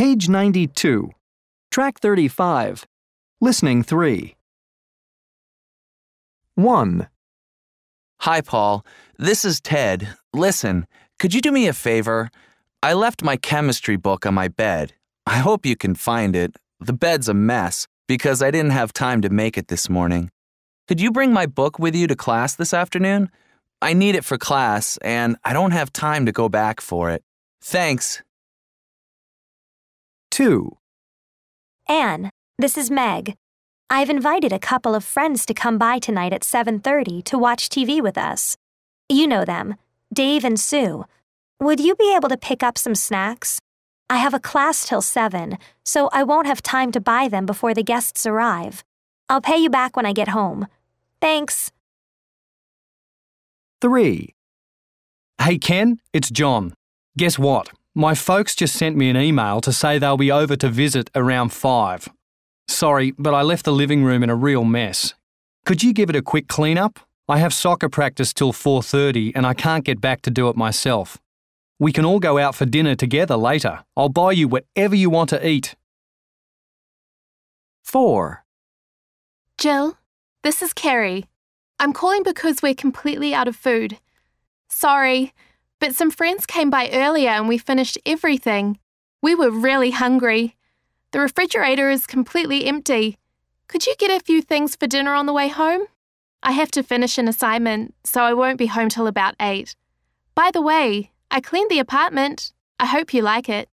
Page 92. Track 35. Listening 3. 1. Hi, Paul. This is Ted. Listen, could you do me a favor? I left my chemistry book on my bed. I hope you can find it. The bed's a mess because I didn't have time to make it this morning. Could you bring my book with you to class this afternoon? I need it for class, and I don't have time to go back for it. Thanks. 2. Anne, this is Meg. I've invited a couple of friends to come by tonight at 7:30 to watch TV with us. You know them, Dave and Sue. Would you be able to pick up some snacks? I have a class till 7, so I won't have time to buy them before the guests arrive. I'll pay you back when I get home. Thanks. 3. Hey Ken, it's John. Guess what? My folks just sent me an email to say they'll be over to visit around 5. Sorry, but I left the living room in a real mess. Could you give it a quick clean up? I have soccer practice till 4:30 and I can't get back to do it myself. We can all go out for dinner together later. I'll buy you whatever you want to eat. 4. Jill, this is Carrie. I'm calling because we're completely out of food. Sorry, but some friends came by earlier and we finished everything. We were really hungry. The refrigerator is completely empty. Could you get a few things for dinner on the way home? I have to finish an assignment, so I won't be home till about 8. By the way, I cleaned the apartment. I hope you like it.